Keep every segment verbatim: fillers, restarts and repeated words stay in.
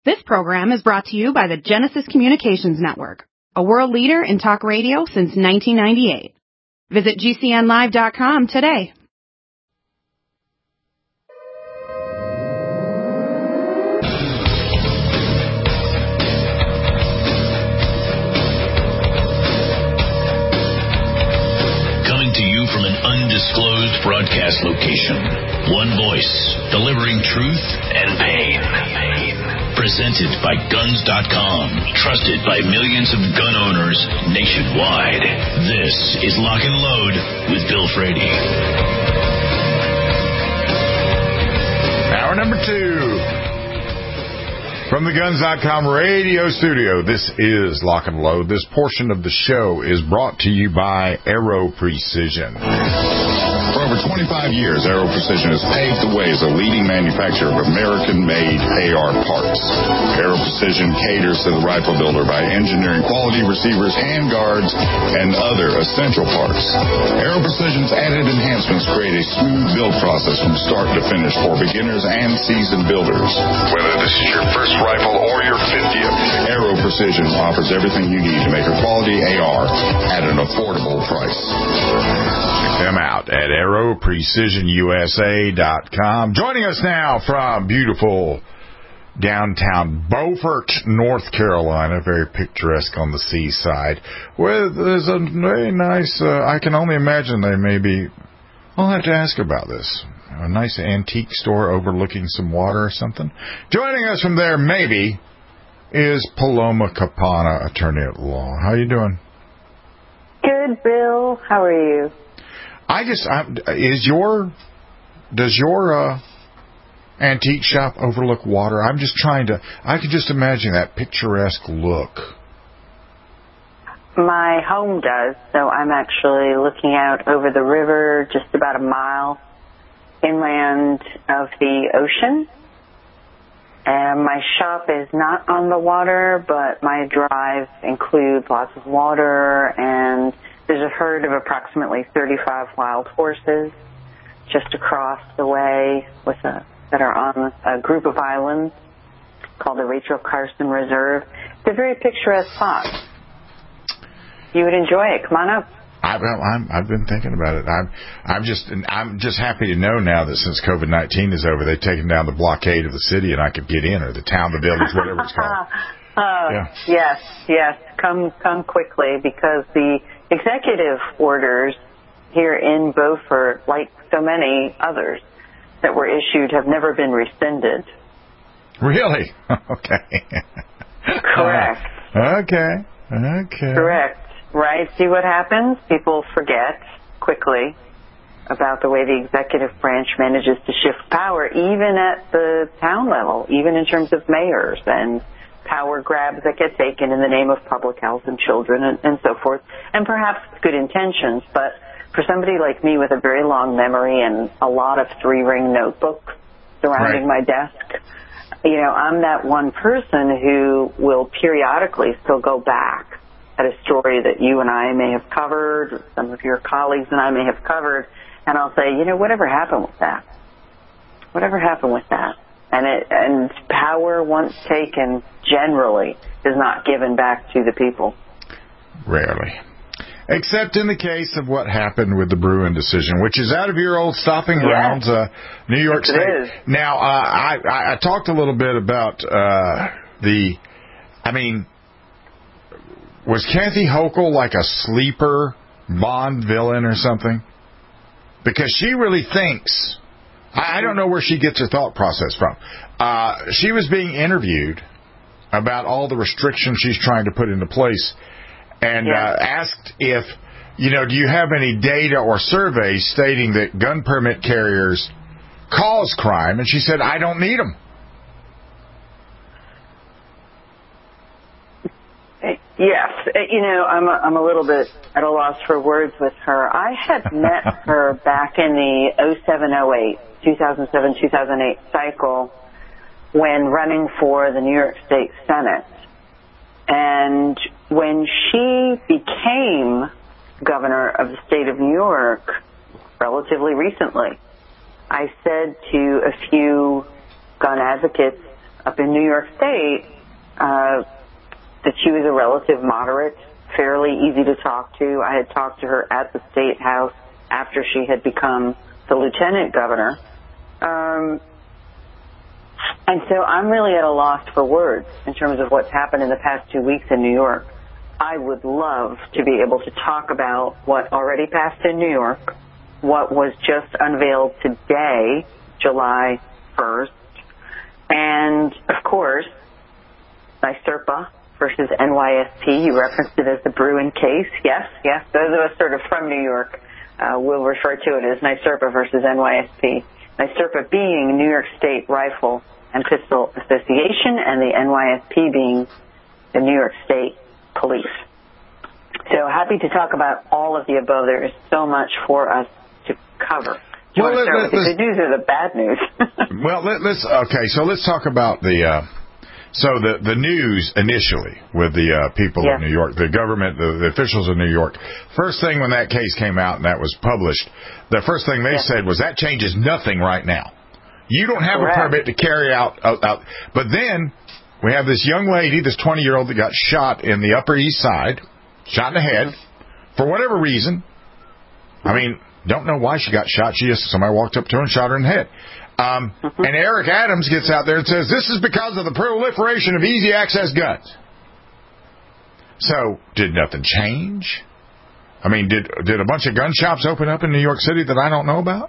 This program is brought to you by the Genesis Communications Network, a world leader in talk radio since nineteen ninety-eight. Visit G C N live dot com today. Coming to you from an undisclosed broadcast location. One voice, delivering truth and pain. Presented by Guns dot com. Trusted by millions of gun owners nationwide. This is Lock and Load with Bill Frady. Hour number two. From the Guns dot com radio studio, this is Lock and Load. This portion of the show is brought to you by Aero Precision. For over twenty-five years, Aero Precision has paved the way as a leading manufacturer of American-made A R parts. Aero Precision caters to the rifle builder by engineering quality receivers, handguards, and other essential parts. Aero Precision's added enhancements create a smooth build process from start to finish for beginners and seasoned builders. Whether this is your first rifle or your fiftieth, Aero Precision offers everything you need to make a quality A R at an affordable price. Check them out at Aero Precision U S A dot com. Joining us now from beautiful downtown Beaufort, North Carolina, very picturesque on the seaside. Well, there's a very nice, uh, I can only imagine they may be, I'll have to ask about this, a nice antique store overlooking some water or something. Joining us from there, maybe, is Paloma Capana, attorney at law. How you doing? Good, Bill. How are you? I just, I'm, is your, does your uh, antique shop overlook water? I'm just trying to, I could just imagine that picturesque look. My home does, so I'm actually looking out over the river, just about a mile inland of the ocean. And my shop is not on the water, but my drive includes lots of water, and there's a herd of approximately thirty-five wild horses just across the way with a, that are on a group of islands called the Rachel Carson Reserve. It's a very picturesque spot. You would enjoy it. Come on up. I've, I'm, I've been thinking about it. I'm, I'm just, I'm just happy to know now that since COVID nineteen is over, they've taken down the blockade of the city, and I could get in, or the town, the village, whatever it's called. Uh, yeah. Yes, yes. Come, come quickly, because the executive orders here in Beaufort, like so many others that were issued, have never been rescinded. Really? Okay. Correct. Uh, okay. Okay. Correct. Right? See what happens? People forget quickly about the way the executive branch manages to shift power, even at the town level, even in terms of mayors and power grabs that get taken in the name of public health and children and, and so forth, and perhaps with good intentions. But for somebody like me with a very long memory and a lot of three-ring notebooks surrounding right. my desk, you know, I'm that one person who will periodically still go back at a story that you and I may have covered, or some of your colleagues and I may have covered, and I'll say, you know, whatever happened with that? Whatever happened with that? And it, and power once taken generally is not given back to the people. Rarely. Except in the case of what happened with the Bruen decision, which is out of your old stopping yes. grounds, uh, New York yes, State. It is. Now, uh, I, I, I talked a little bit about uh, the, I mean, was Kathy Hochul like a sleeper Bond villain or something? Because she really thinks, I, I don't know where she gets her thought process from. Uh, she was being interviewed about all the restrictions she's trying to put into place, and yeah. uh, asked if, you know, do you have any data or surveys stating that gun permit carriers cause crime? And she said, I don't need them. Yes, you know, I'm a, I'm a little bit at a loss for words with her. I had met her back in the oh seven oh eight, two thousand seven, two thousand eight cycle when running for the New York State Senate. And when she became governor of the state of New York relatively recently, I said to a few gun advocates up in New York State, uh, that she was a relative moderate, fairly easy to talk to. I had talked to her at the State House after she had become the lieutenant governor. Um, and so I'm really at a loss for words in terms of what's happened in the past two weeks in New York. I would love to be able to talk about what already passed in New York, what was just unveiled today, July first, and, of course, NYSERPA versus N Y S P. You referenced it as the Bruin case. Yes, yes, those of us sort of from New York uh, will refer to it as NYSERPA versus N Y S P. NYSERPA being New York State Rifle and Pistol Association, and the N Y S P being the New York State Police. So happy to talk about all of the above. There is so much for us to cover. Do you well, want to start let, with the good news or the bad news? well, let, let's okay. So let's talk about the uh, so the the news initially with the uh, people yes. of New York, the government, the, the officials of New York. First thing when that case came out and that was published, the first thing they yes. said was that changes nothing right now. You don't have Correct. a permit to carry out, out, out. But then we have this young lady, this twenty-year-old that got shot in the Upper East Side, shot in the head for whatever reason. I mean. Don't know why she got shot. She just, somebody walked up to her and shot her in the head. Um, mm-hmm. And Eric Adams gets out there and says, this is because of the proliferation of easy access guns. So, did nothing change? I mean, did did a bunch of gun shops open up in New York City that I don't know about?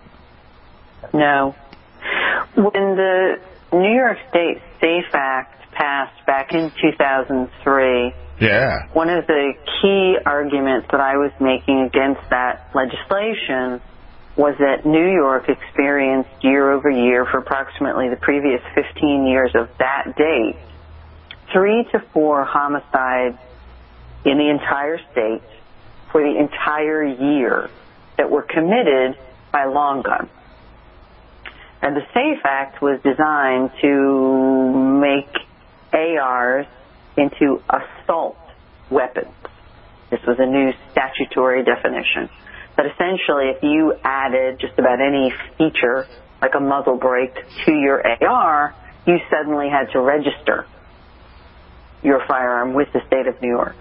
No. When the New York State SAFE Act passed back in two thousand three, yeah. one of the key arguments that I was making against that legislation was that New York experienced year over year for approximately the previous fifteen years of that date, three to four homicides in the entire state for the entire year that were committed by long guns. And the SAFE Act was designed to make A Rs into assault weapons. This was a new statutory definition. But essentially, if you added just about any feature, like a muzzle brake, to your A R, you suddenly had to register your firearm with the state of New York.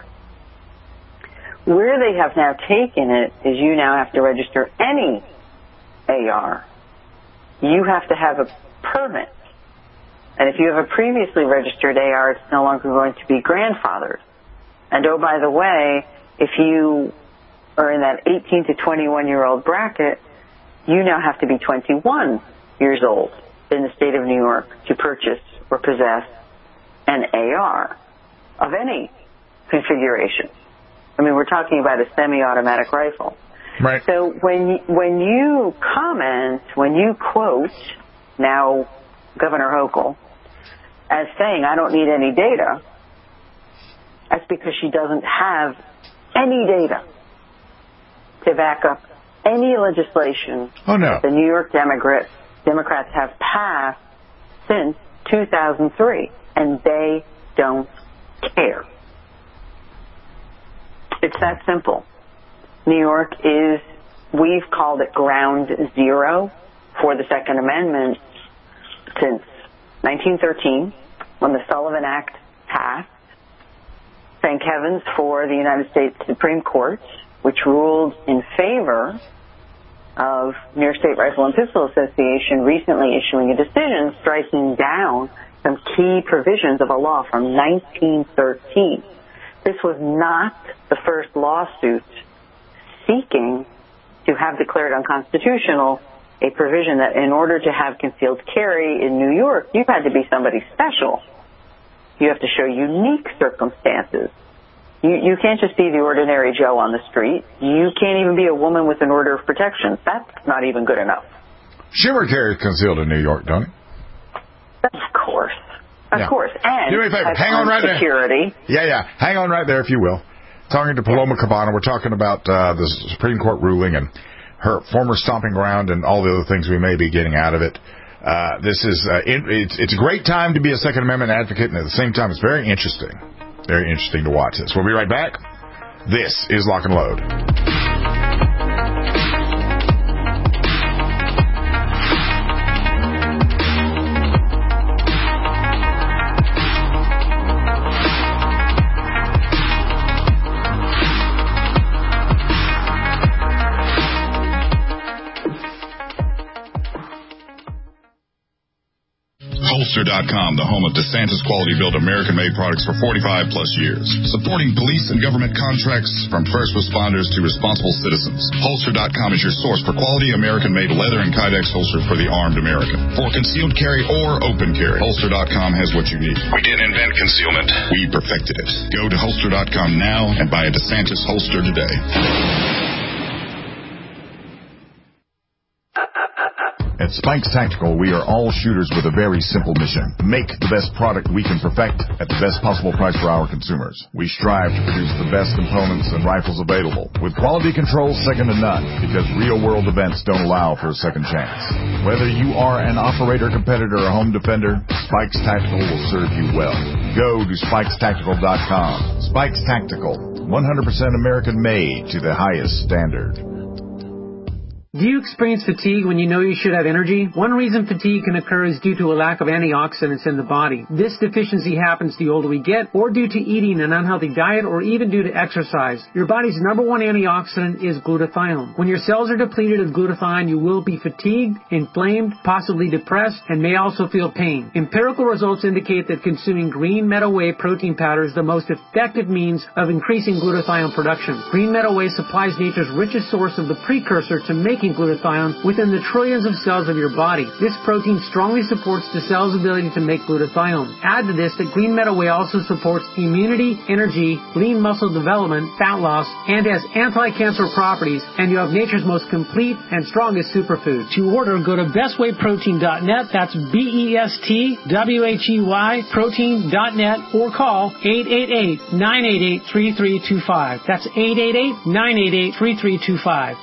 Where they have now taken it is you now have to register any A R. You have to have a permit. And if you have a previously registered A R, it's no longer going to be grandfathered. And oh, by the way, if you are in that eighteen to twenty-one-year-old bracket, you now have to be twenty-one years old in the state of New York to purchase or possess an A R of any configuration. I mean, we're talking about a semi-automatic rifle. Right. So when you, when you comment, when you quote, now Governor Hochul, as saying, I don't need any data, that's because she doesn't have any data to back up any legislation oh, no. that the New York Democrats, Democrats have passed since two thousand three, and they don't care. It's that simple. New York is, we've called it ground zero for the Second Amendment since nineteen thirteen, when the Sullivan Act passed. Thank heavens for the United States Supreme Court, which ruled in favor of New York State Rifle and Pistol Association recently issuing a decision striking down some key provisions of a law from nineteen thirteen. This was not the first lawsuit seeking to have declared unconstitutional a provision that in order to have concealed carry in New York, you had to be somebody special. You have to show unique circumstances. You, you can't just be the ordinary Joe on the street. You can't even be a woman with an order of protection. That's not even good enough. Schumer carries concealed in New York, don't he? Of course. Of yeah. course. And do me a favor. Hang on right security. there. Yeah, yeah. Hang on right there, if you will. Talking to Paloma Cabana, we're talking about uh, the Supreme Court ruling and her former stomping ground and all the other things we may be getting out of it. Uh, this is uh, it, it's, it's a great time to be a Second Amendment advocate, and at the same time, it's very interesting. Very interesting to watch this. We'll be right back. This is Lock and Load. Holster dot com, the home of DeSantis quality-built American-made products for forty-five plus years. Supporting police and government contracts from first responders to responsible citizens. Holster dot com is your source for quality American-made leather and Kydex holsters for the armed American. For concealed carry or open carry, Holster dot com has what you need. We didn't invent concealment. We perfected it. Go to Holster dot com now and buy a DeSantis holster today. At Spikes Tactical, we are all shooters with a very simple mission. Make the best product we can perfect at the best possible price for our consumers. We strive to produce the best components and rifles available, with quality control second to none, because real-world events don't allow for a second chance. Whether you are an operator, competitor, or home defender, Spikes Tactical will serve you well. Go to Spikes Tactical dot com. Spikes Tactical, one hundred percent American-made to the highest standard. Do you experience fatigue when you know you should have energy? One reason fatigue can occur is due to a lack of antioxidants in the body. This deficiency happens the older we get, or due to eating an unhealthy diet, or even due to exercise. Your body's number one antioxidant is glutathione. When your cells are depleted of glutathione, you will be fatigued, inflamed, possibly depressed, and may also feel pain. Empirical results indicate that consuming green meadow whey protein powder is the most effective means of increasing glutathione production. Green meadow whey supplies nature's richest source of the precursor to making glutathione within the trillions of cells of your body. This protein strongly supports the cell's ability to make glutathione. Add to this that green meadow whey also supports immunity, energy, lean muscle development, fat loss, and has anti-cancer properties, and you have nature's most complete and strongest superfood. To order, go to best whey protein dot net. That's B E S T W H E Y protein dot net, or call eight eight eight, nine eight eight, three three two five. That's eight eight eight, nine eight eight, three three two five.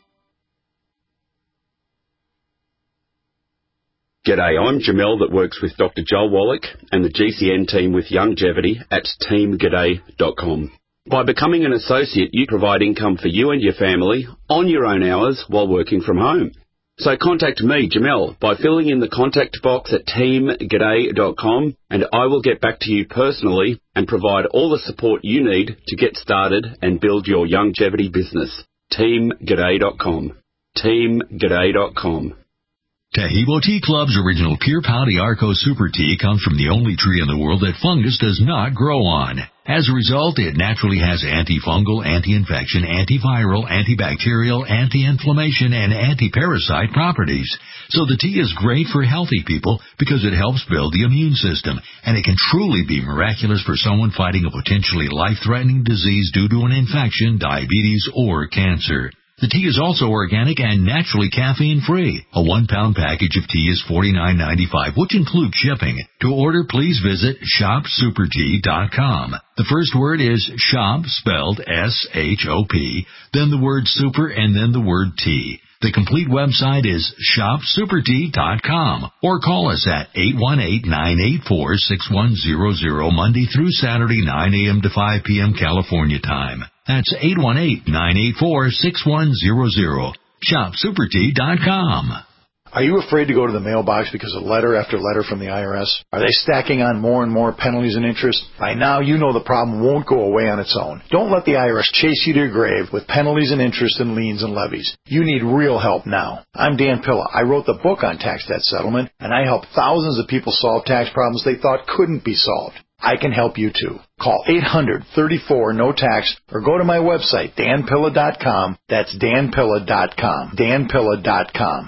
G'day, I'm Jamel that works with Doctor Joel Wallach and the G C N team with Longevity at team g'day dot com. By becoming an associate, you provide income for you and your family on your own hours while working from home. So contact me, Jamel, by filling in the contact box at team g'day dot com, and I will get back to you personally and provide all the support you need to get started and build your longevity business. team g'day dot com. team g'day dot com. Tahibo Tea Club's original Pure Pouty Arco Super Tea comes from the only tree in the world that fungus does not grow on. As a result, it naturally has antifungal, anti-infection, antiviral, antibacterial, anti-inflammation, and anti-parasite properties. So the tea is great for healthy people because it helps build the immune system, and it can truly be miraculous for someone fighting a potentially life-threatening disease due to an infection, diabetes, or cancer. The tea is also organic and naturally caffeine-free. A one-pound package of tea is forty-nine ninety-five, which includes shipping. To order, please visit shop super tea dot com. The first word is shop, spelled S H O P, then the word super, and then the word tea. The complete website is shop super tea dot com, or call us at eight one eight, nine eight four, six one zero zero Monday through Saturday, nine a.m. to five p.m. California time. That's eight one eight, nine eight four, six one zero zero. shop super tea dot com. Are you afraid to go to the mailbox because of letter after letter from the I R S? Are they stacking on more and more penalties and interest? By now, you know the problem won't go away on its own. Don't let the I R S chase you to your grave with penalties and interest and liens and levies. You need real help now. I'm Dan Pilla. I wrote the book on tax debt settlement, and I help thousands of people solve tax problems they thought couldn't be solved. I can help you too. Call eight hundred, thirty-four, no tax or go to my website, dan pilla dot com. That's dan pilla dot com. dan pilla dot com.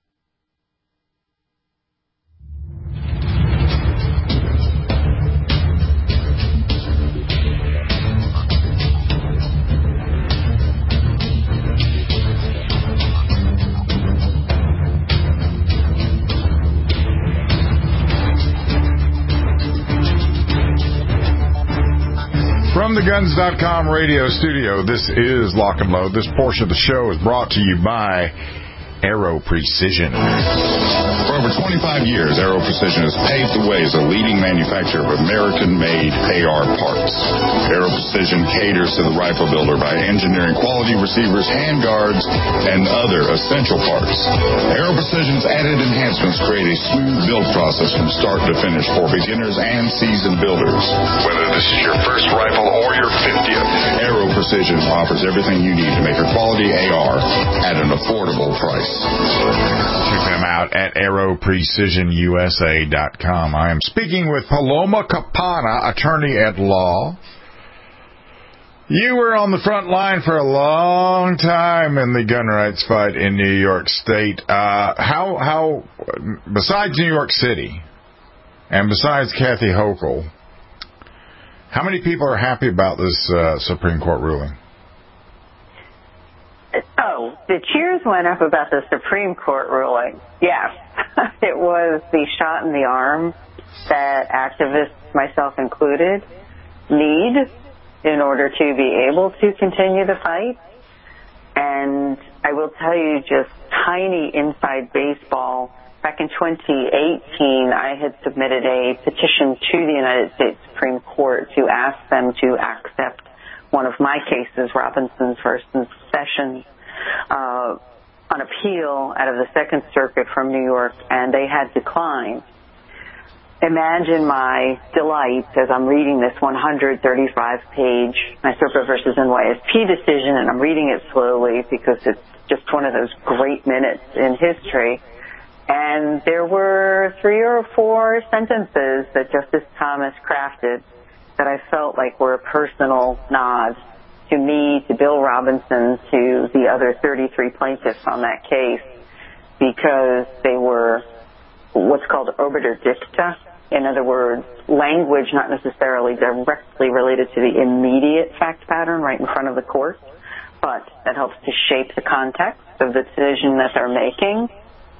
From the guns dot com radio studio, this is Lock and Load. This portion of the show is brought to you by Aero Precision. For over twenty-five years, Aero Precision has paved the way as a leading manufacturer of American-made A R parts. Aero Precision caters to the rifle builder by engineering quality receivers, handguards, and other essential parts. Aero Precision's added enhancements create a smooth build process from start to finish for beginners and seasoned builders. Whether this is your first rifle or your fiftieth, Aero Precision offers everything you need to make a quality A R at an affordable price. Check them out at aero Precision U S A dot com. I am speaking with Paloma Campana, attorney at law. You were on the front line for a long time in the gun rights fight in New York State. Uh, how, how, besides New York City, and besides Kathy Hochul, how many people are happy about this uh, Supreme Court ruling? Oh, the cheers went up about the Supreme Court ruling. Yes. It was the shot in the arm that activists, myself included, need in order to be able to continue the fight. And I will tell you just tiny inside baseball. Back in twenty eighteen, I had submitted a petition to the United States Supreme Court to ask them to accept one of my cases, Robinson's versus Sessions, uh, on appeal out of the Second Circuit from New York, and they had declined. Imagine my delight as I'm reading this one hundred thirty-five page NYSERPA versus N Y S P decision, and I'm reading it slowly because it's just one of those great minutes in history. And there were three or four sentences that Justice Thomas crafted that I felt like were a personal nod to me, to Bill Robinson, to the other thirty-three plaintiffs on that case, because they were what's called obiter dicta. In other words, language not necessarily directly related to the immediate fact pattern right in front of the court, but that helps to shape the context of the decision that they're making.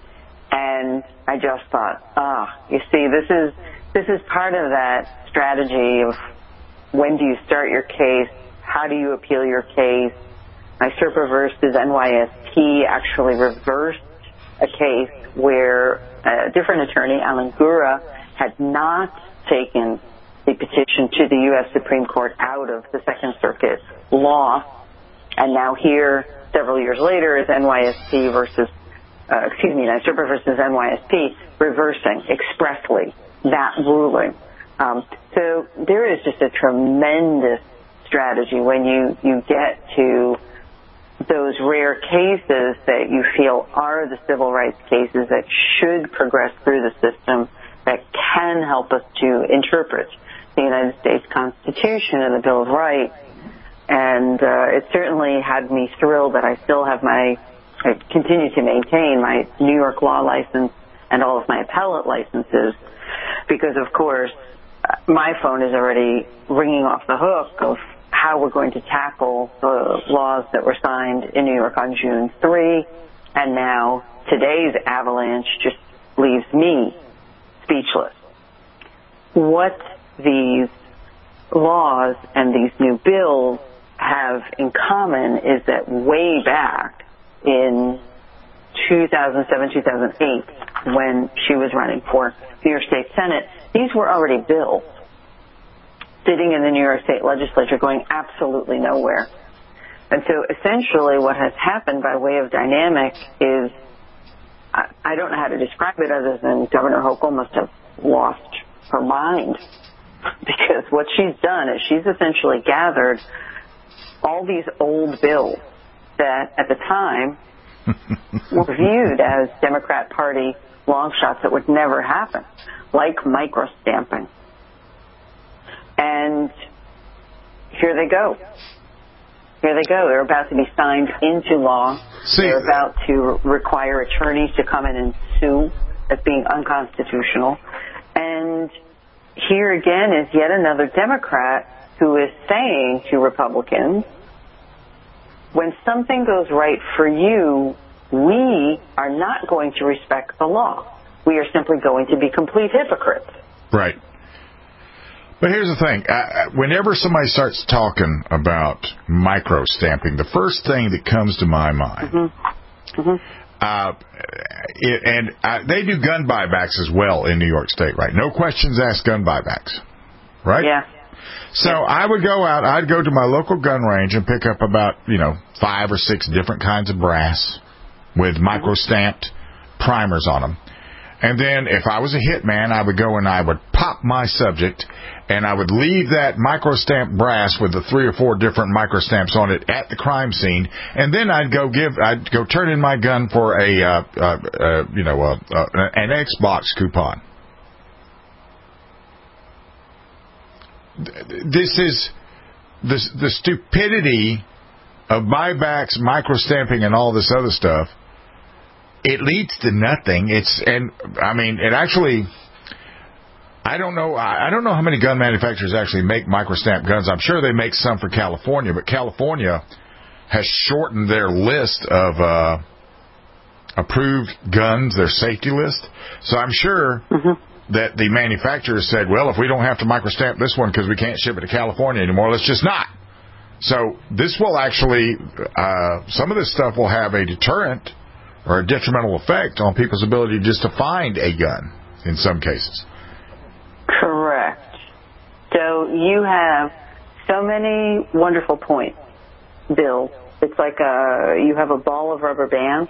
And I just thought, ah, you see, this is this is part of that strategy of when do you start your case, how do you appeal your case. NYSERPA versus N Y S P actually reversed a case where a different attorney, Alan Gura, had not taken the petition to the U S Supreme Court out of the Second Circuit law. And now here, several years later, is N Y S P versus, uh, excuse me, NYSERPA versus N Y S P reversing expressly that ruling. Um, so there is just a tremendous strategy when you, you get to those rare cases that you feel are the civil rights cases that should progress through the system, that can help us to interpret the United States Constitution and the Bill of Rights. And uh, it certainly had me thrilled that I still have my, I continue to maintain my New York law license and all of my appellate licenses, because, of course, my phone is already ringing off the hook of how we're going to tackle the laws that were signed in New York on June third, and now today's avalanche just leaves me speechless. What these laws and these new bills have in common is that way back in two thousand seven, two thousand eight, when she was running for New York State Senate, these were already bills sitting in the New York State Legislature going absolutely nowhere. And so essentially what has happened by way of dynamic is, I, I don't know how to describe it other than Governor Hochul must have lost her mind, because what she's done is she's essentially gathered all these old bills that at the time were viewed as Democrat Party long shots that would never happen, like microstamping. And here they go. Here they go. They're about to be signed into law. See, They're about to require attorneys to come in and sue as being unconstitutional. And here again is yet another Democrat who is saying to Republicans, when something goes right for you, we are not going to respect the law. We are simply going to be complete hypocrites. Right. But here's the thing. Uh, whenever somebody starts talking about micro-stamping, the first thing that comes to my mind, mm-hmm. Mm-hmm. Uh, it, and uh, they do gun buybacks as well in New York State, right? No questions asked gun buybacks, right? Yeah. So I would go out, I'd go to my local gun range and pick up about, you know, five or six different kinds of brass with micro-stamped primers on them. And then if I was a hitman, I would go and I would pop my subject, and I would leave that microstamp brass with the three or four different microstamps on it at the crime scene, and then I'd go give, I'd go turn in my gun for a, uh, uh, uh, you know, uh, uh, an Xbox coupon. This is the the stupidity of buybacks, microstamping, and all this other stuff. It leads to nothing. It's and I mean, it actually. I don't know. I don't know how many gun manufacturers actually make microstamp guns. I'm sure they make some for California, but California has shortened their list of uh, approved guns, their safety list. So I'm sure mm-hmm. that the manufacturers said, well, if we don't have to microstamp this one because we can't ship it to California anymore, let's just not. So this will actually, uh, some of this stuff will have a deterrent or a detrimental effect on people's ability just to find a gun in some cases. Correct. So you have so many wonderful points, Bill. It's like a, you have a ball of rubber bands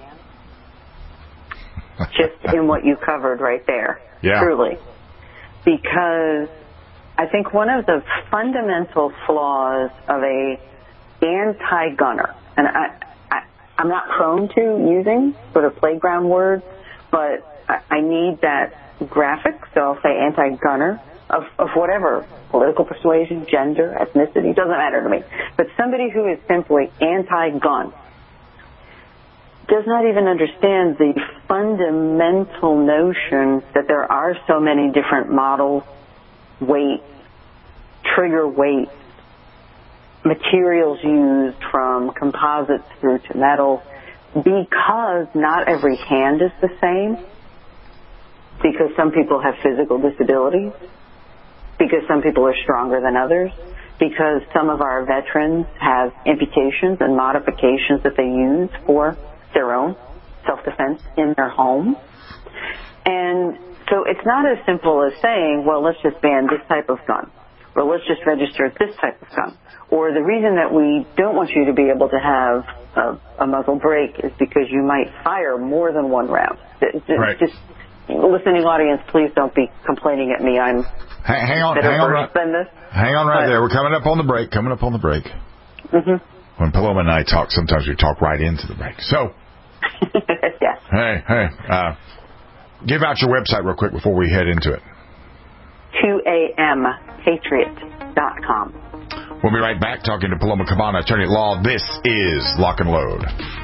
just in what you covered right there. Yeah. Truly. Because I think one of the fundamental flaws of a anti-gunner, and I, I, I'm not prone to using sort of playground words, but I, I need that graphic, so I'll say anti-gunner of, of whatever, political persuasion, gender, ethnicity, doesn't matter to me. But somebody who is simply anti-gun does not even understand the fundamental notion that there are so many different models, weights, trigger weights, materials used from composites through to metal, because not every hand is the same. Because some people have physical disabilities, because some people are stronger than others, because some of our veterans have amputations and modifications that they use for their own self-defense in their home. And so it's not as simple as saying, well, let's just ban this type of gun, or let's just register this type of gun. Or the reason that we don't want you to be able to have a, a muzzle brake is because you might fire more than one round. It's right. just, listening audience, please don't be complaining at me. I'm hang, hang on, hang on, right, than this. hang on right but, there. We're coming up on the break. Coming up on the break. Mm-hmm. When Paloma and I talk, sometimes we talk right into the break. So, yes. Hey, hey, uh, give out your website real quick before we head into it. two a m patriot dot com. We'll be right back talking to Paloma Cabana, attorney at law. This is Lock and Load.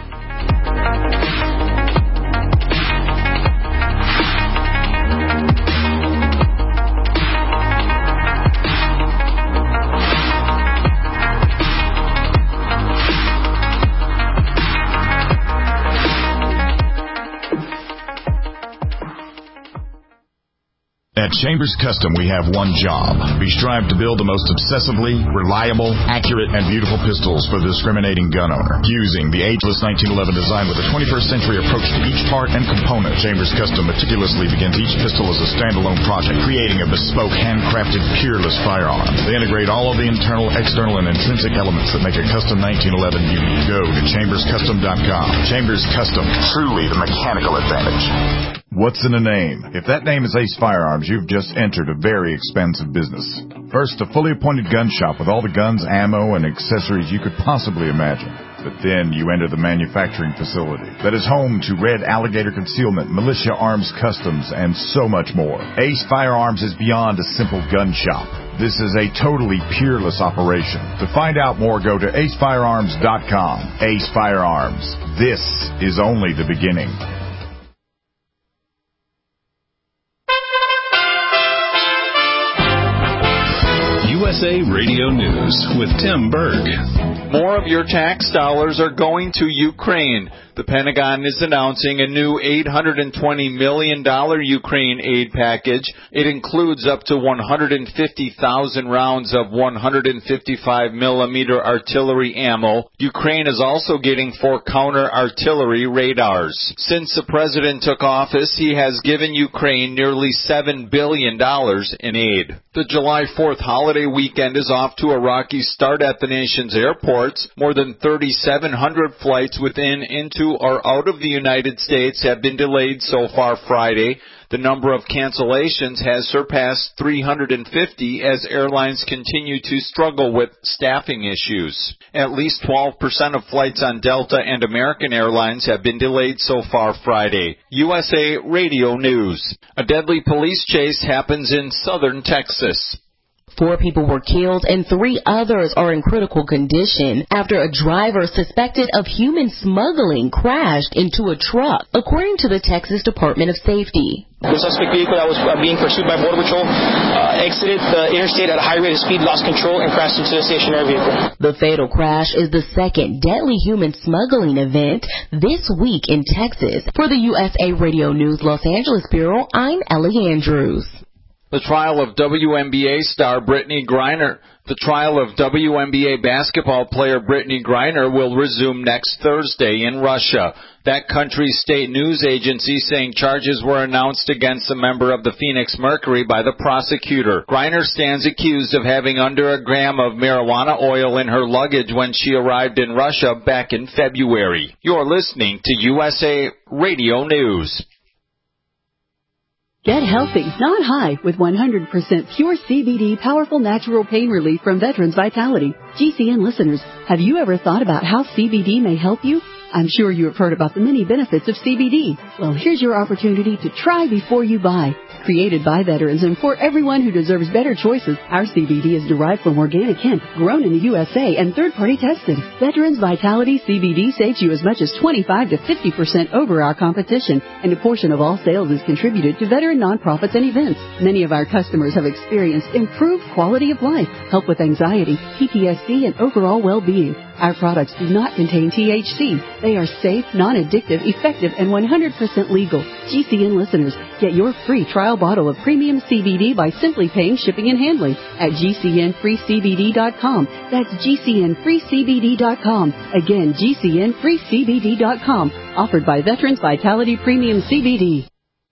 At Chambers Custom, we have one job. We strive to build the most obsessively, reliable, accurate, and beautiful pistols for the discriminating gun owner. Using the ageless nineteen eleven design with a twenty-first century approach to each part and component, Chambers Custom meticulously begins each pistol as a standalone project, creating a bespoke, handcrafted, peerless firearm. They integrate all of the internal, external, and intrinsic elements that make a custom nineteen eleven unique. Go to chambers custom dot com. Chambers Custom, truly the mechanical advantage. What's in a name? If that name is Ace Firearms, you've just entered a very expensive business. First, a fully appointed gun shop with all the guns, ammo, and accessories you could possibly imagine. But then you enter the manufacturing facility that is home to Red Alligator Concealment, Militia Arms Customs, and so much more. Ace Firearms is beyond a simple gun shop. This is a totally peerless operation. To find out more, go to ace firearms dot com. Ace Firearms. This is only the beginning. U S A Radio News with Tim Berg. More of your tax dollars are going to Ukraine. The Pentagon is announcing a new eight hundred twenty million dollars Ukraine aid package. It includes up to one hundred fifty thousand rounds of one hundred fifty-five millimeter artillery ammo. Ukraine is also getting four counter-artillery radars. Since the president took office, he has given Ukraine nearly seven billion dollars in aid. The July fourth holiday weekend is off to a rocky start at the nation's airports. airports. More than thirty-seven hundred flights within, into, or out of the United States have been delayed so far Friday. The number of cancellations has surpassed three hundred fifty as airlines continue to struggle with staffing issues. At least twelve percent of flights on Delta and American Airlines have been delayed so far Friday. U S A Radio News. A deadly police chase happens in southern Texas. Four people were killed and three others are in critical condition after a driver suspected of human smuggling crashed into a truck, according to the Texas Department of Safety. The suspect vehicle that was uh, being pursued by Border Patrol uh, exited the interstate at a high rate of speed, lost control, and crashed into a stationary vehicle. The fatal crash is the second deadly human smuggling event this week in Texas. For the U S A Radio News Los Angeles Bureau, I'm Ellie Andrews. The trial of W N B A star Brittany Griner. The trial of W N B A basketball player Brittany Griner will resume next Thursday in Russia. That country's state news agency saying charges were announced against a member of the Phoenix Mercury by the prosecutor. Griner stands accused of having under a gram of marijuana oil in her luggage when she arrived in Russia back in February. You're listening to U S A Radio News. Get healthy, not high, with one hundred percent pure C B D powerful natural pain relief from Veterans Vitality. G C N listeners, have you ever thought about how C B D may help you? I'm sure you have heard about the many benefits of C B D. Well, here's your opportunity to try before you buy. Created by veterans and for everyone who deserves better choices, our C B D is derived from organic hemp, grown in the U S A and third-party tested. Veterans Vitality C B D saves you as much as twenty-five to fifty percent over our competition, and a portion of all sales is contributed to veteran nonprofits and events. Many of our customers have experienced improved quality of life, help with anxiety, P T S D, and overall well-being. Our products do not contain T H C. They are safe, non-addictive, effective, and one hundred percent legal. G C N listeners, get your free trial bottle of premium C B D by simply paying shipping and handling at G C N free C B D dot com. That's G C N free C B D dot com. Again, G C N free C B D dot com. Offered by Veterans Vitality Premium C B D.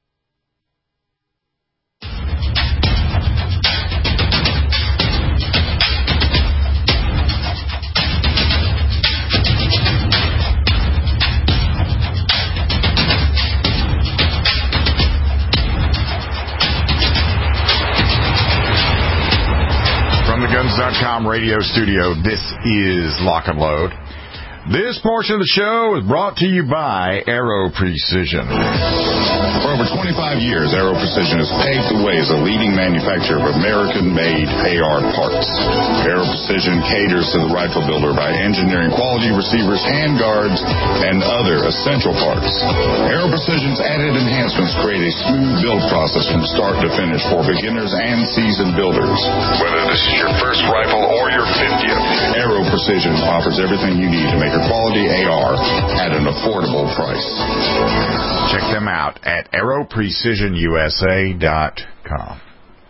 Guns dot com radio studio, this is Lock and Load. This portion of the show is brought to you by Aero Precision. For over twenty-five years, Aero Precision has paved the way as a leading manufacturer of American-made A R parts. Aero Precision caters to the rifle builder by engineering quality receivers, handguards, and other essential parts. Aero Precision's added enhancements create a smooth build process from start to finish for beginners and seasoned builders. Whether this is your first rifle or your fiftieth, Aero Precision offers everything you need to make a quality A R at an affordable price. Check them out at aero precision U S A dot com.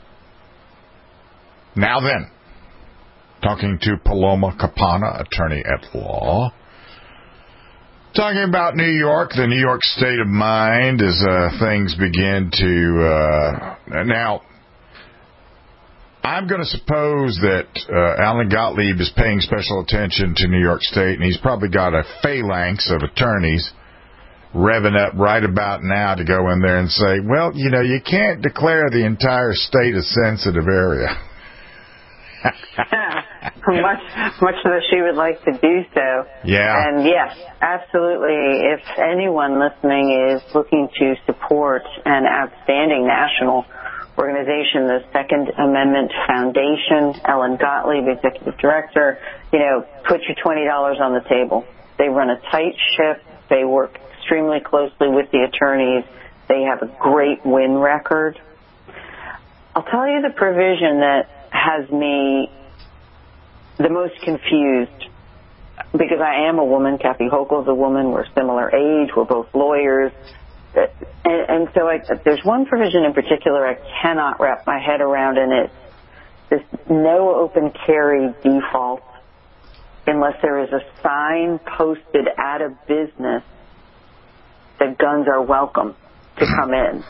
Now then, talking to Paloma Campana, attorney at law. Talking about New York, the New York state of mind as uh, things begin to... Uh, now, I'm going to suppose that uh, Alan Gottlieb is paying special attention to New York State, and he's probably got a phalanx of attorneys revving up right about now to go in there and say, well, you know, you can't declare the entire state a sensitive area. much, much as she would like to do so. Yeah. And yes, absolutely. If anyone listening is looking to support an outstanding national organization, the Second Amendment Foundation, Ellen Gottlieb, Executive Director, you know, put your twenty dollars on the table. They run a tight ship. They work extremely closely with the attorneys. They have a great win record. I'll tell you the provision that has me the most confused, because I am a woman. Kathy Hochul's a woman. We're similar age. We're both lawyers. And, and so I, there's one provision in particular I cannot wrap my head around, and it's this no open carry default unless there is a sign posted at a business that guns are welcome to come in.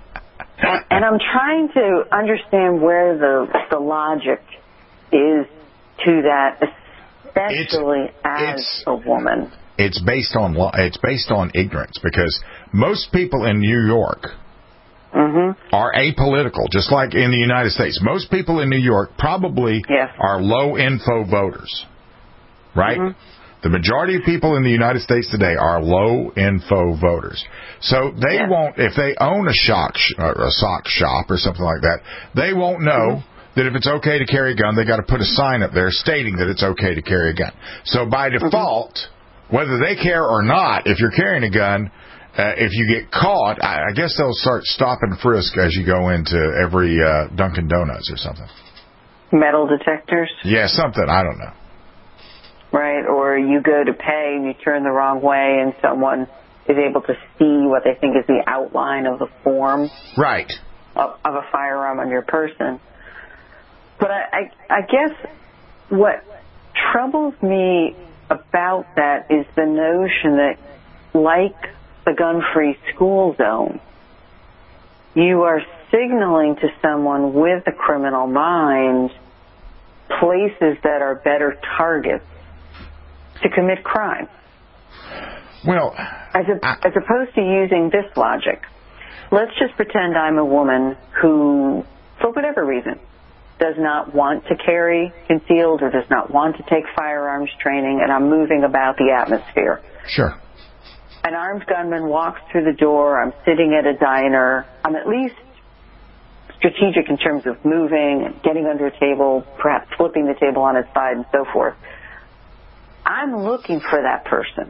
and, and I'm trying to understand where the, the logic is to that, especially it's, as it's, a woman. It's based on law. It's based on ignorance, because most people in New York mm-hmm. are apolitical, just like in the United States. Most people in New York probably yes. are low-info voters, right? Mm-hmm. The majority of people in the United States today are low-info voters. So they yes. won't, if they own a, shock sh- or a sock shop or something like that, they won't know mm-hmm. that if it's okay to carry a gun, they got to put a sign up there stating that it's okay to carry a gun. So by default, mm-hmm. whether they care or not, if you're carrying a gun, uh, if you get caught, I, I guess they'll start stop and frisk as you go into every uh, Dunkin' Donuts or something. Metal detectors? Yeah, something. I don't know. Right, or you go to pay and you turn the wrong way and someone is able to see what they think is the outline of the form. Right. Of, of a firearm on your person. But I, I, I guess what troubles me about that is the notion that, like the gun-free school zone, you are signaling to someone with a criminal mind places that are better targets to commit crime. Well, as, a, I, as opposed to using this logic, let's just pretend I'm a woman who, for whatever reason, does not want to carry concealed or does not want to take firearms training, and I'm moving about the atmosphere. Sure. An armed gunman walks through the door, I'm sitting at a diner, I'm at least strategic in terms of moving and getting under a table, perhaps flipping the table on its side and so forth. I'm looking for that person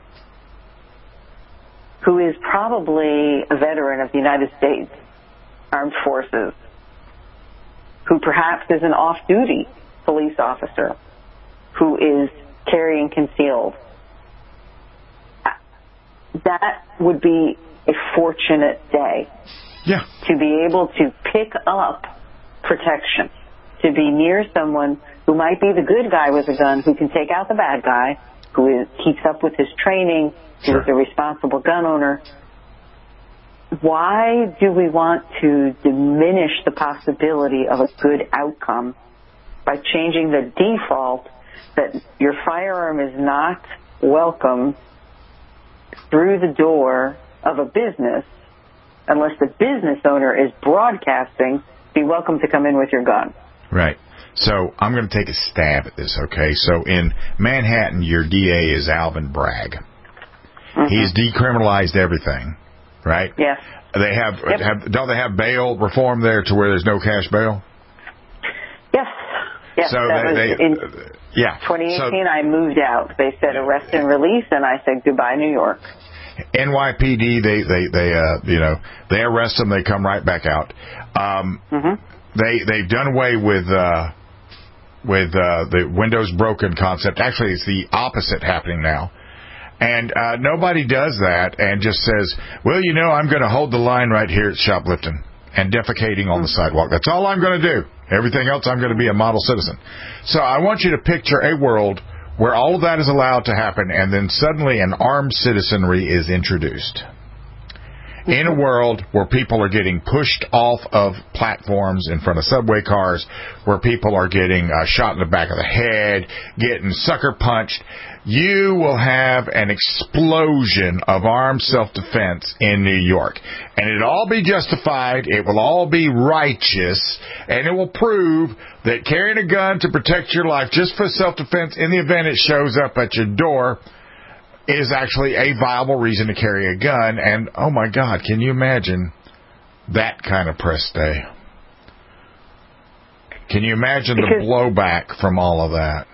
who is probably a veteran of the United States Armed Forces, who perhaps is an off-duty police officer, who is carrying concealed. That would be a fortunate day. Yeah. To be able to pick up protection, to be near someone who might be the good guy with a gun, who can take out the bad guy, who is, keeps up with his training, who sure. is a responsible gun owner. Why do we want to diminish the possibility of a good outcome by changing the default that your firearm is not welcome through the door of a business unless the business owner is broadcasting, be welcome to come in with your gun? Right. So I'm going to take a stab at this, okay? So in Manhattan, your D A is Alvin Bragg. Mm-hmm. He's decriminalized everything, right? Yes. They have, yep. have don't they have bail reform there to where there's no cash bail? Yes. Yes. So that they, was they, in uh, yeah. twenty eighteen, so, I moved out. They said arrest and release, and I said goodbye, New York. N Y P D, they they they uh you know they arrest them, they come right back out. Um, mm-hmm. They they've done away with uh, with uh, the windows broken concept. Actually, it's the opposite happening now. And uh, nobody does that and just says, well, you know, I'm going to hold the line right here at shoplifting and defecating on the sidewalk. That's all I'm going to do. Everything else, I'm going to be a model citizen. So I want you to picture a world where all of that is allowed to happen, and then suddenly an armed citizenry is introduced. In a world where people are getting pushed off of platforms in front of subway cars, where people are getting uh, shot in the back of the head, getting sucker punched, you will have an explosion of armed self-defense in New York. And it'll all be justified, it will all be righteous, and it will prove that carrying a gun to protect your life just for self-defense in the event it shows up at your door is actually a viable reason to carry a gun. And, oh my God, can you imagine that kind of press day? Can you imagine because, the blowback from all of that?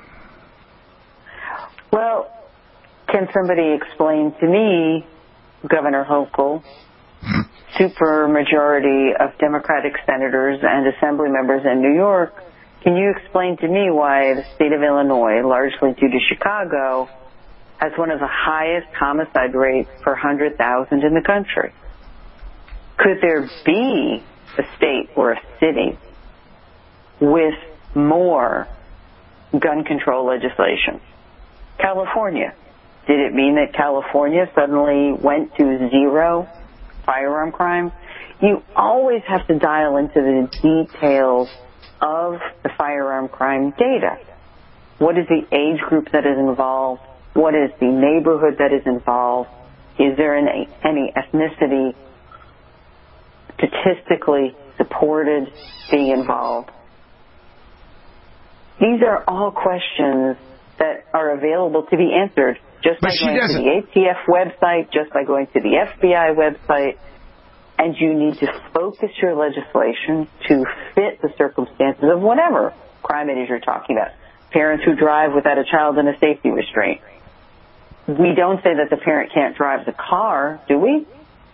Well, can somebody explain to me, Governor Hochul, super majority of Democratic senators and assembly members in New York, can you explain to me why the state of Illinois, largely due to Chicago, has one of the highest homicide rates per one hundred thousand in the country? Could there be a state or a city with more gun control legislation? California. Did it mean that California suddenly went to zero firearm crime? You always have to dial into the details of the firearm crime data. What is the age group that is involved? What is the neighborhood that is involved? Is there any, any ethnicity statistically supported being involved? These are all questions that are available to be answered just by going to the A T F website, just by going to the F B I website, and you need to focus your legislation to fit the circumstances of whatever crime it is you're talking about. Parents who drive without a child in a safety restraint. We don't say that the parent can't drive the car, do we?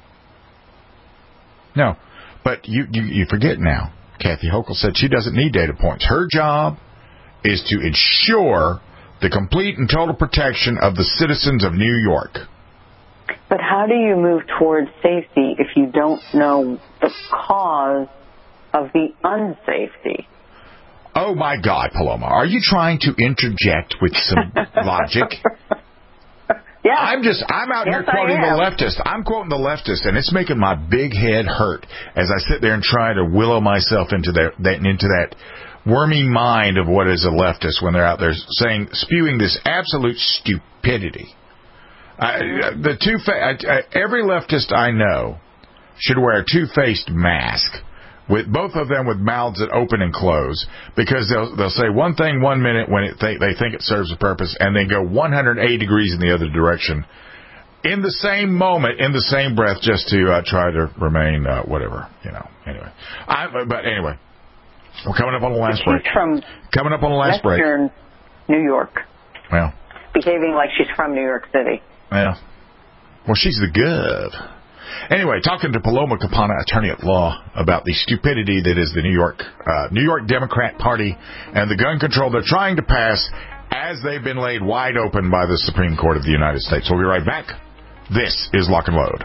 No, but you, you, you forget now. Kathy Hochul said she doesn't need data points. Her job is to ensure the complete and total protection of the citizens of New York. But how do you move towards safety if you don't know the cause of the unsafety? Oh, my God, Paloma. Are you trying to interject with some logic? Yeah. I'm just, I'm out yes, here quoting the leftist. I'm quoting the leftist, and it's making my big head hurt as I sit there and try to willow myself into that, that into that wormy mind of what is a leftist when they're out there saying, spewing this absolute stupidity. Uh, the two, fa- every leftist I know should wear a two-faced mask, with both of them with mouths that open and close, because they'll they'll say one thing one minute when it th- they think it serves a purpose, and then go one hundred eighty degrees in the other direction in the same moment, in the same breath, just to uh, try to remain uh, whatever, you know. Anyway, I, but anyway, we're coming up on the last break. From coming up on the last break. Western New York. Well, behaving like she's from New York City. Yeah. Well, she's the gov. Anyway, talking to Paloma Campana, attorney at law, about the stupidity that is the New York uh, New York Democrat Party and the gun control they're trying to pass as they've been laid wide open by the Supreme Court of the United States. We'll be right back. This is Lock and Load.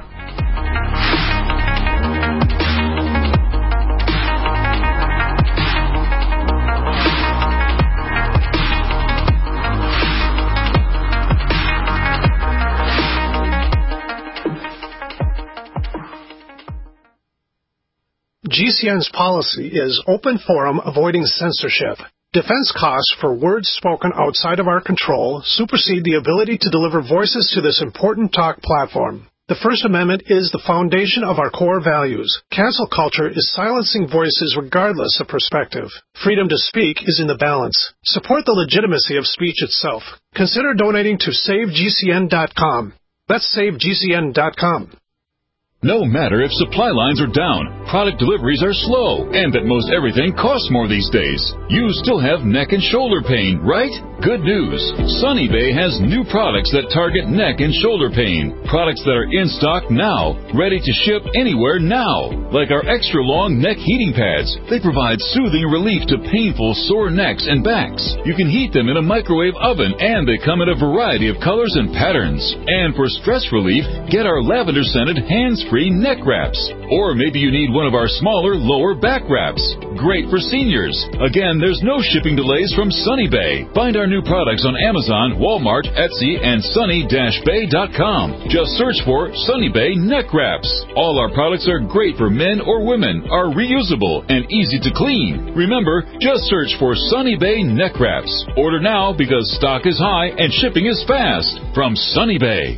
G C N's policy is open forum, avoiding censorship. Defense costs for words spoken outside of our control supersede the ability to deliver voices to this important talk platform. The First Amendment is the foundation of our core values. Cancel culture is silencing voices regardless of perspective. Freedom to speak is in the balance. Support the legitimacy of speech itself. Consider donating to save G C N dot com. That's save G C N dot com. No matter if supply lines are down, product deliveries are slow, and that most everything costs more these days, you still have neck and shoulder pain, right? Good news. Sunny Bay has new products that target neck and shoulder pain. Products that are in stock now, ready to ship anywhere now. Like our extra long neck heating pads. They provide soothing relief to painful sore necks and backs. You can heat them in a microwave oven, and they come in a variety of colors and patterns. And for stress relief, get our lavender scented hands-free neck wraps. Or maybe you need one of our smaller lower back wraps. Great for seniors. Again, there's no shipping delays from Sunny Bay. Find our new products on Amazon, Walmart, Etsy, and sunny dash bay dot com. Just search for Sunny Bay neck wraps. All our products are great for men or women, are reusable, and easy to clean. Remember, just search for Sunny Bay neck wraps. Order now because stock is high and shipping is fast. From Sunny Bay.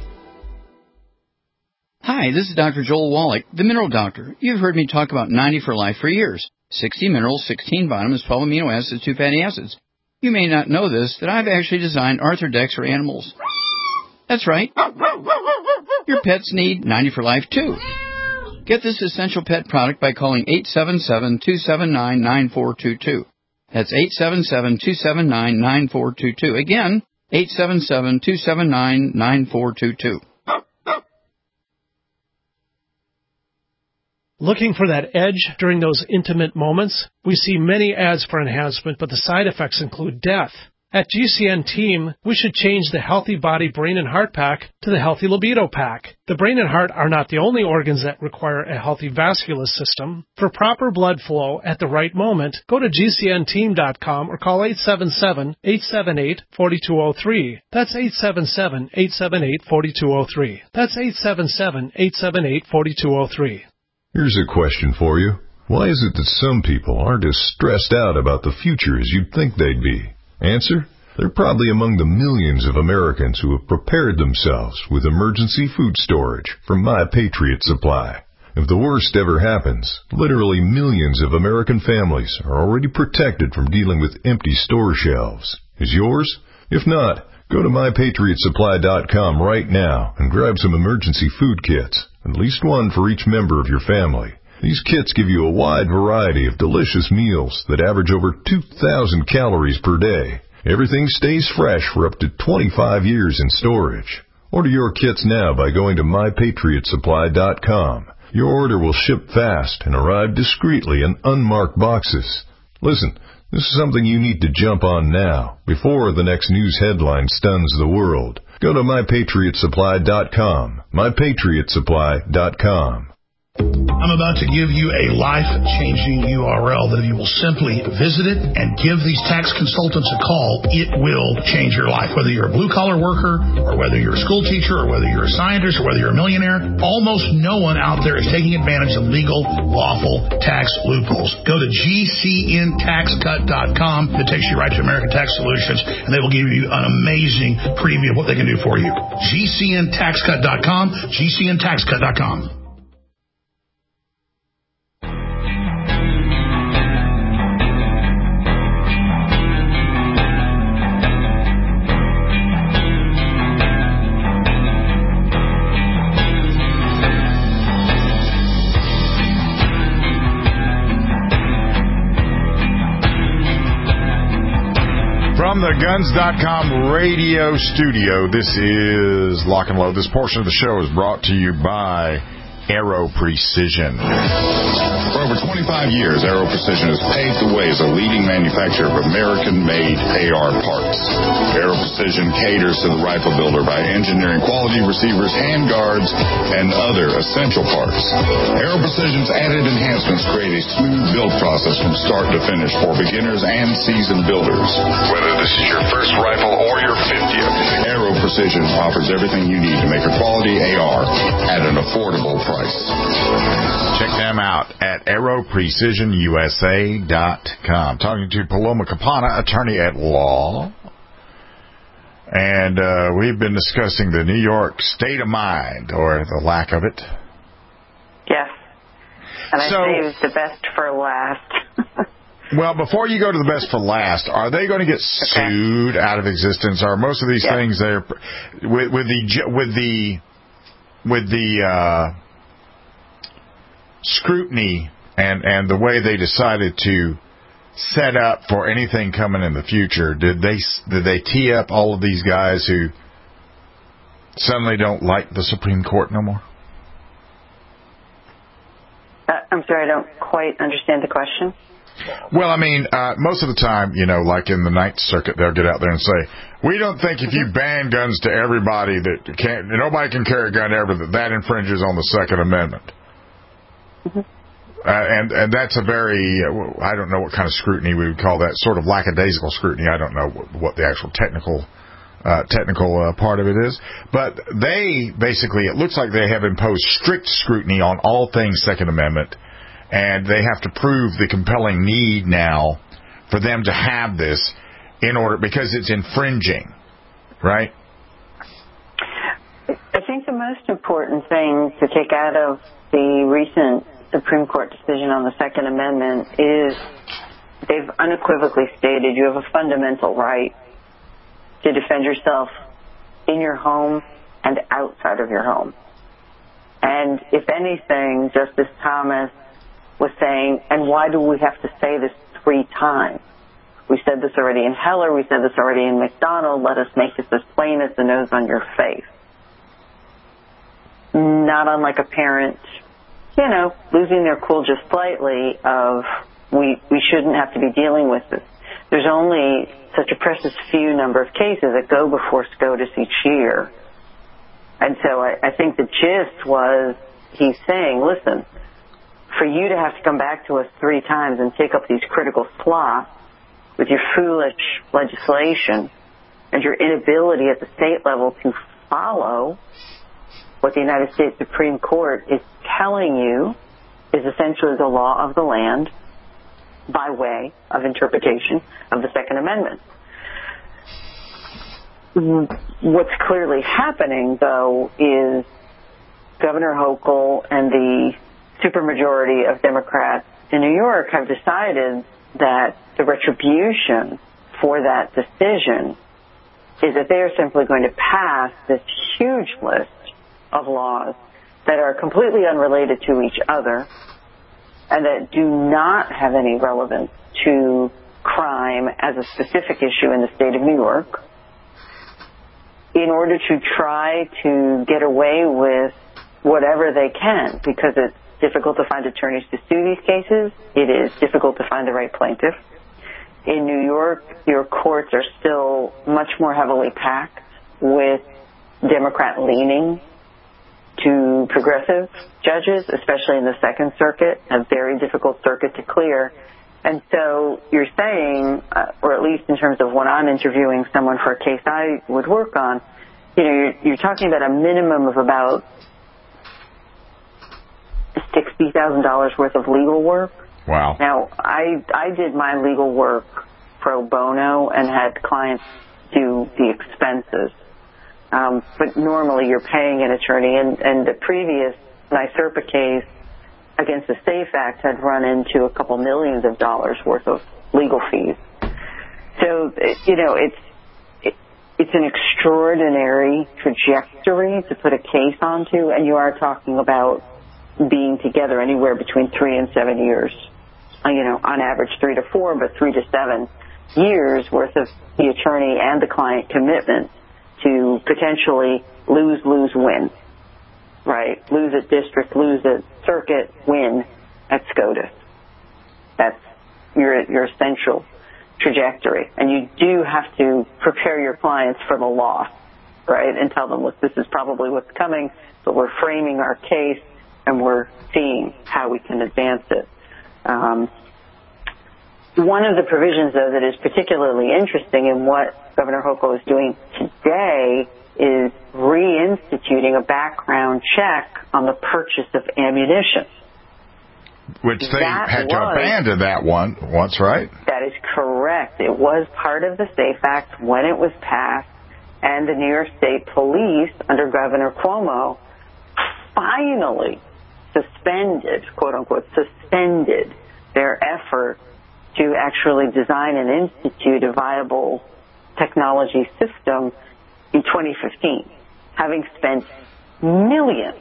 Hi, this is Doctor Joel Wallach, the Mineral Doctor. You've heard me talk about ninety for Life for years. sixty minerals, sixteen vitamins, twelve amino acids, two fatty acids. You may not know this, that I've actually designed Arthrodex for animals. That's right. Your pets need ninety for Life, too. Get this essential pet product by calling eight seven seven, two seven nine, nine four two two. That's eight seven seven, two seven nine, nine four two two. Again, eight seven seven, two seven nine, nine four two two. Looking for that edge during those intimate moments? We see many ads for enhancement, but the side effects include death. At G C N Team, we should change the Healthy Body Brain and Heart Pack to the Healthy Libido Pack. The brain and heart are not the only organs that require a healthy vascular system. For proper blood flow at the right moment, go to G C N team dot com or call eight seven seven, eight seven eight, four two zero three. That's eight seven seven, eight seven eight, four two zero three. That's eight seven seven, eight seven eight, four two zero three. Here's a question for you. Why is it that some people aren't as stressed out about the future as you'd think they'd be? Answer? They're probably among the millions of Americans who have prepared themselves with emergency food storage from My Patriot Supply. If the worst ever happens, literally millions of American families are already protected from dealing with empty store shelves. Is yours? If not, go to my patriot supply dot com right now and grab some emergency food kits, at least one for each member of your family. These kits give you a wide variety of delicious meals that average over two thousand calories per day. Everything stays fresh for up to twenty-five years in storage. Order your kits now by going to my patriot supply dot com. Your order will ship fast and arrive discreetly in unmarked boxes. Listen, this is something you need to jump on now, before the next news headline stuns the world. Go to my patriot supply dot com. my patriot supply dot com. I'm about to give you a life-changing U R L that if you will simply visit it and give these tax consultants a call, it will change your life. Whether you're a blue-collar worker or whether you're a school teacher or whether you're a scientist or whether you're a millionaire, almost no one out there is taking advantage of legal, lawful tax loopholes. Go to G C N tax cut dot com. It takes you right to American Tax Solutions, and they will give you an amazing preview of what they can do for you. G C N tax cut dot com, G C N tax cut dot com. From the guns dot com radio studio, this is Lock and Load. This portion of the show is brought to you by Aero Precision. For over twenty-five years, Aero Precision has paved the way as a leading manufacturer of American-made A R parts. Aero Precision caters to the rifle builder by engineering quality receivers, handguards, and other essential parts. Aero Precision's added enhancements create a smooth build process from start to finish for beginners and seasoned builders. Whether this is your first rifle or your fiftieth, Aero Precision offers everything you need to make a quality A R at an affordable price. Check them out at aero precision U S A dot com. Talking to Paloma Campana, attorney at law. And uh, we've been discussing the New York state of mind, or the lack of it. Yes. And I So- saved the best for last. Well, before you go to the best for last, are they going to get sued out of existence? Are most of these Yeah. things there with, with the with the with the uh, scrutiny and and the way they decided to set up for anything coming in the future? Did they did they tee up all of these guys who suddenly don't like the Supreme Court no more? Uh, I'm sorry, I don't quite understand the question. Well, I mean, uh, most of the time, you know, like in the Ninth Circuit, they'll get out there and say, we don't think if you ban guns to everybody that can't, nobody can carry a gun ever, that that infringes on the Second Amendment. Mm-hmm. Uh, and, and that's a very, uh, I don't know what kind of scrutiny we would call that, sort of lackadaisical scrutiny. I don't know what, what the actual technical uh, technical uh, part of it is. But they basically, it looks like they have imposed strict scrutiny on all things Second Amendment. And they have to prove the compelling need now for them to have this in order, because it's infringing, right? I think the most important thing to take out of the recent Supreme Court decision on the Second Amendment is they've unequivocally stated you have a fundamental right to defend yourself in your home and outside of your home. And if anything, Justice Thomas was saying, and why do we have to say this three times? We said this already in Heller, we said this already in McDonald, let us make this as plain as the nose on your face. Not unlike a parent, you know, losing their cool just slightly of, we, we shouldn't have to be dealing with this. There's only such a precious few number of cases that go before SCOTUS each year. And so I, I think the gist was, he's saying, listen, for you to have to come back to us three times and take up these critical slots with your foolish legislation and your inability at the state level to follow what the United States Supreme Court is telling you is essentially the law of the land by way of interpretation of the Second Amendment. what's clearly happening, though, is Governor Hochul and the supermajority of Democrats in New York have decided that the retribution for that decision is that they are simply going to pass this huge list of laws that are completely unrelated to each other and that do not have any relevance to crime as a specific issue in the state of New York, in order to try to get away with whatever they can, because it's difficult to find attorneys to sue these cases. It is difficult to find the right plaintiff. In New York, your courts are still much more heavily packed with Democrat-leaning to progressive judges, especially in the Second Circuit, a very difficult circuit to clear. And so you're saying, uh, or at least in terms of when I'm interviewing someone for a case I would work on, you know, you're, you're talking about a minimum of about sixty thousand dollars worth of legal work. Wow. Now, I I did my legal work pro bono and had clients do the expenses. Um, but normally you're paying an attorney, and, and the previous NYSERPA case against the SAFE Act had run into a couple millions of dollars worth of legal fees. So, you know, it's it, it's an extraordinary trajectory to put a case onto, and you are talking about being together anywhere between three and seven years. You know, on average three to four, but three to seven years worth of the attorney and the client commitment to potentially lose, lose, win. Right? Lose at district, lose at circuit, win at SCOTUS. That's your your essential trajectory. And you do have to prepare your clients for the loss, right? And tell them, look, this is probably what's coming, but we're framing our case and we're seeing how we can advance it. Um, one of the provisions, though, that is particularly interesting in what Governor Hochul is doing today is reinstituting a background check on the purchase of ammunition. Which they that had to was, abandon that one once, right? That is correct. It was part of the SAFE Act when it was passed, and the New York State Police, under Governor Cuomo, finally suspended, quote-unquote, suspended their effort to actually design and institute a viable technology system in twenty fifteen, having spent millions.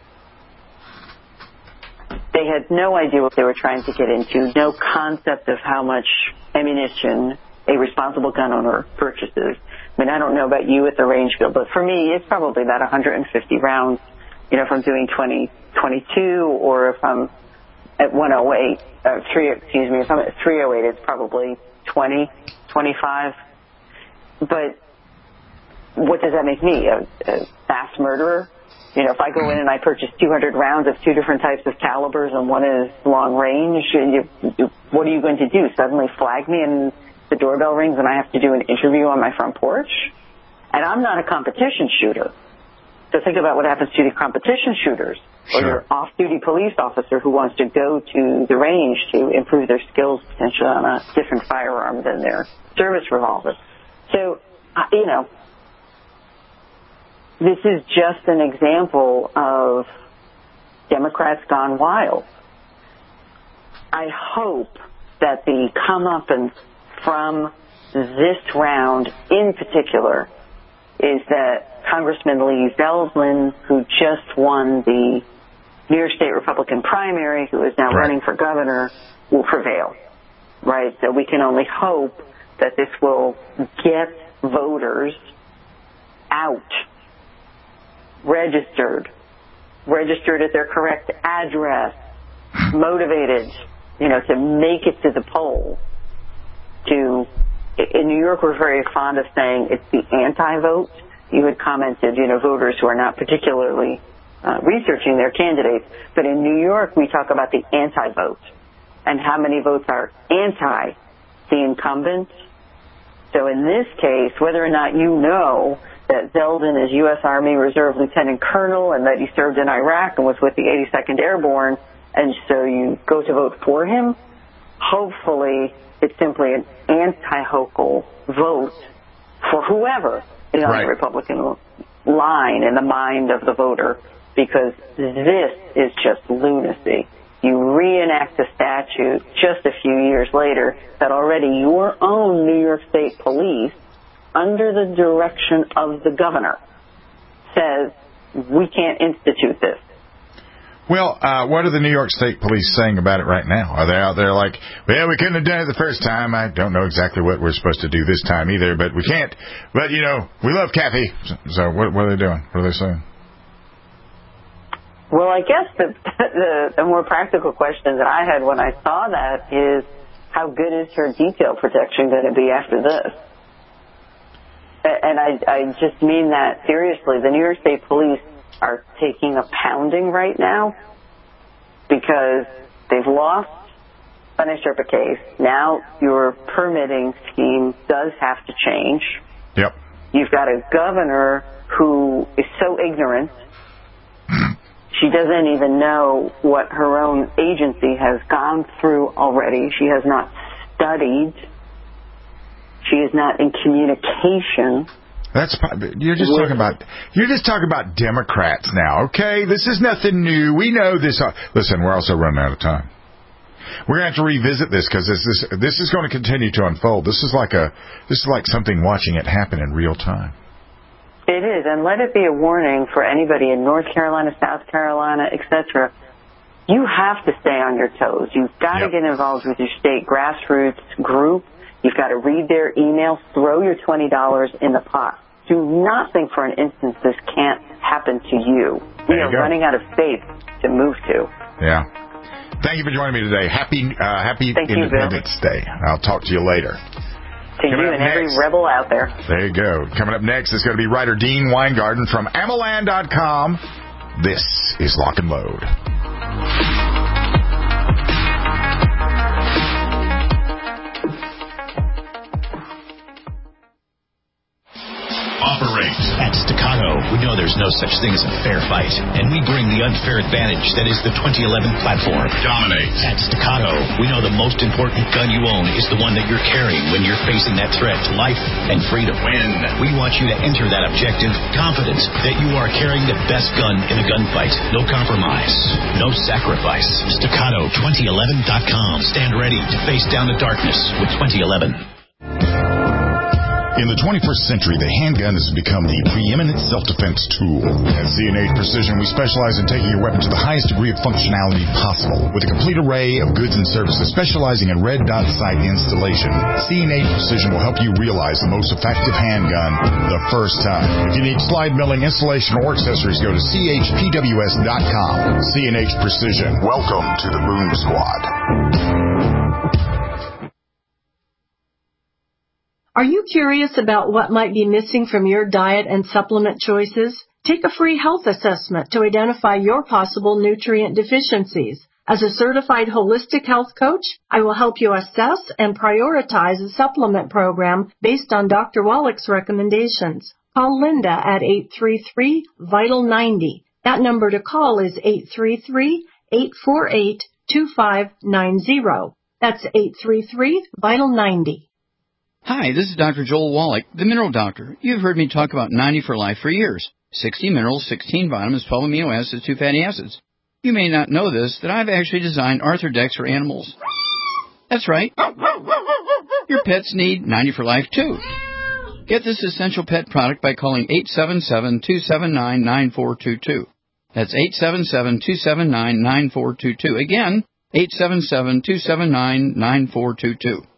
They had no idea what they were trying to get into, no concept of how much ammunition a responsible gun owner purchases. I mean, I don't know about you at the range field, but for me, it's probably about one hundred fifty rounds, you know, if I'm doing twenty twenty-two, or if I'm at one oh eight, uh, three, excuse me, if I'm at three oh eight, it's probably twenty, twenty-five. But what does that make me? A, a mass murderer? You know, if I go in and I purchase two hundred rounds of two different types of calibers and one is long range, you, you, what are you going to do? Suddenly flag me and the doorbell rings and I have to do an interview on my front porch? And I'm not a competition shooter. So think about what happens to the competition shooters, or Sure. your off-duty police officer who wants to go to the range to improve their skills potentially on a different firearm than their service revolver. So, uh, you know, this is just an example of Democrats gone wild. I hope that the comeuppance from this round in particular is that Congressman Lee Zeldin, who just won the New York State Republican primary, who is now right. running for governor, will prevail. Right? So we can only hope that this will get voters out, registered, registered at their correct address, motivated, you know, to make it to the polls. To, in New York, we're very fond of saying it's the anti-vote. You had commented, you know, voters who are not particularly uh, researching their candidates. But in New York, we talk about the anti-vote and how many votes are anti the incumbent. So in this case, whether or not you know that Zeldin is U S Army Reserve Lieutenant Colonel and that he served in Iraq and was with the eighty-second Airborne, and so you go to vote for him, hopefully it's simply an anti-Hochul vote for whoever on right. the Republican line in the mind of the voter, because this is just lunacy. You reenact a statute just a few years later that already your own New York State police, under the direction of the governor, says we can't institute this. Well, uh, what are the New York State police saying about it right now? Are they out there like, well, we couldn't have done it the first time. I don't know exactly what we're supposed to do this time either, but we can't. But, you know, we love Kathy. So what, what are they doing? What are they saying? Well, I guess the, the, the more practical question that I had when I saw that is, how good is her detail protection going to be after this? And I, I just mean that seriously. The New York State Police are taking a pounding right now because they've lost an Sherpa case. Now your permitting scheme does have to change. Yep. You've got a governor who is so ignorant, she doesn't even know what her own agency has gone through already. She has not studied. She is not in communication. That's you're just talking about you're just talking about Democrats now, okay? This is nothing new. We know this. Listen, we're also running out of time. We're going to have to revisit this because this is this is going to continue to unfold. This is like a this is like something watching it happen in real time. It is, and let it be a warning for anybody in North Carolina, South Carolina, et cetera. You have to stay on your toes. You've got yep. to get involved with your state grassroots group. You've got to read their emails. Throw your twenty dollars in the pot. Do not think for an instant this can't happen to you. We are running out of states to move to. Yeah. Thank you for joining me today. Happy uh, Happy Thank Independence you, Day. I'll talk to you later. To Coming you and next, every rebel out there. There you go. Coming up next is going to be writer Dean Weingarten from Amalan dot com. This is Lock and Load. Operate. At Staccato, we know there's no such thing as a fair fight, and we bring the unfair advantage that is the twenty eleven platform. Dominate. At Staccato, we know the most important gun you own is the one that you're carrying when you're facing that threat to life and freedom. Win. We want you to enter that objective confident that you are carrying the best gun in a gunfight. No compromise. No sacrifice. Staccato twenty eleven dot com. Stand ready to face down the darkness with twenty eleven. In the twenty-first century, the handgun has become the preeminent self-defense tool. At C and H Precision, we specialize in taking your weapon to the highest degree of functionality possible. With a complete array of goods and services specializing in red dot sight installation, C and H Precision will help you realize the most effective handgun the first time. If you need slide milling, installation, or accessories, go to C H P W S dot com. C and H Precision. Welcome to the Boom Squad. Are you curious about what might be missing from your diet and supplement choices? Take a free health assessment to identify your possible nutrient deficiencies. As a certified holistic health coach, I will help you assess and prioritize a supplement program based on Doctor Wallach's recommendations. Call Linda at eight three three, vital ninety. That number to call is eight three three, eight four eight, two five nine zero. That's eight three three, vital ninety. Hi, this is Doctor Joel Wallach, the Mineral Doctor. You've heard me talk about ninety for life for years. sixty minerals, sixteen vitamins, twelve amino acids, two fatty acids. You may not know this, that I've actually designed Arthrodex for animals. That's right. Your pets need ninety for life, too. Get this essential pet product by calling eight seven seven, two seven nine, nine four two two. That's eight seven seven, two seven nine, nine four two two. Again, eight seven seven, two seven nine, nine four two two.